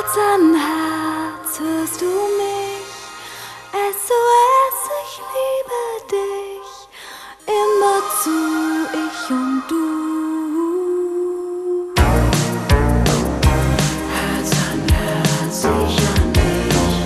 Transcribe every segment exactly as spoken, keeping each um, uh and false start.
Herz an Herz, hörst du mich? S O S, ich liebe dich. Immerzu, ich und du. Herz an Herz, ich an dich.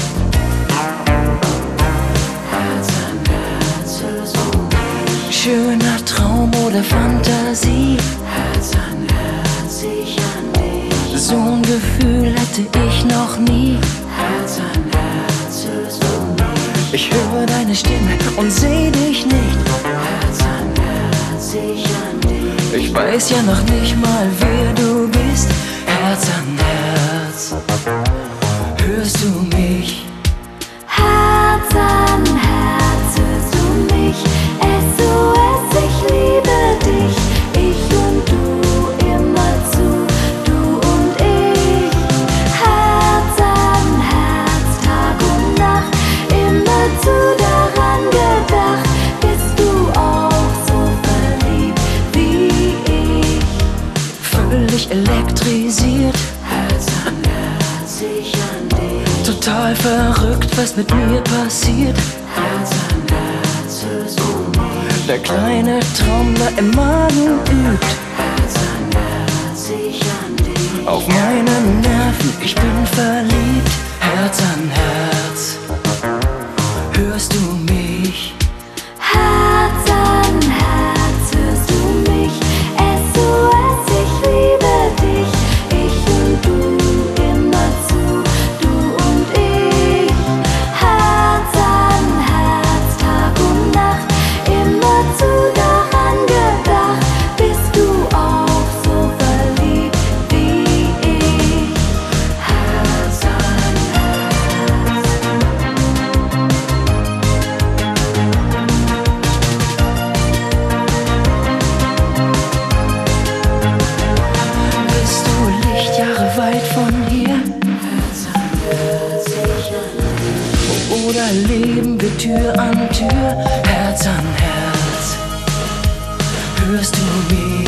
Herz an Herz, hörst du mich? Schöner Traum oder Fantasie. Herz an Herz, ich an dich. So ein Gefühl hatte ich noch nie. Herz an Herz, hörst du mich? Ich höre deine Stimme und seh dich nicht. Herz an Herz, ich an dich. Ich weiß ja noch nicht mal, wer du bist. Herz an Herz, hörst du mich? Herz an Herz, hörst du mich? S O S, ich liebe dich. Ich und du, immerzu, du und ich. Herz an Herz, Tag und Nacht, immerzu daran gedacht. Bist du auch so verliebt wie ich? Völlig elektrisiert, Herz an Herz, ich an dich. total verrückt, was mit mir passiert. Herz an Herz, hörst du mich? Der kleine Traum da im Magen übt Herz an Herz, ich an dich. auf meine Nerven, ich bin verliebt. Herz an Herz, hörst du mich? Herz an Herz, hörst du mich? S O S, ich liebe dich. Ich und du, immerzu, du und ich. Herz an Herz, Tag und Nacht, immerzu daran gedacht. Bist du auch so verliebt wie ich? Herz an Herz. Bist du Lichtjahre weit von hier? Herz an Herz, ich an dich. Oder leben wir Tür an Tür? Herz an Herz, hörst du mich?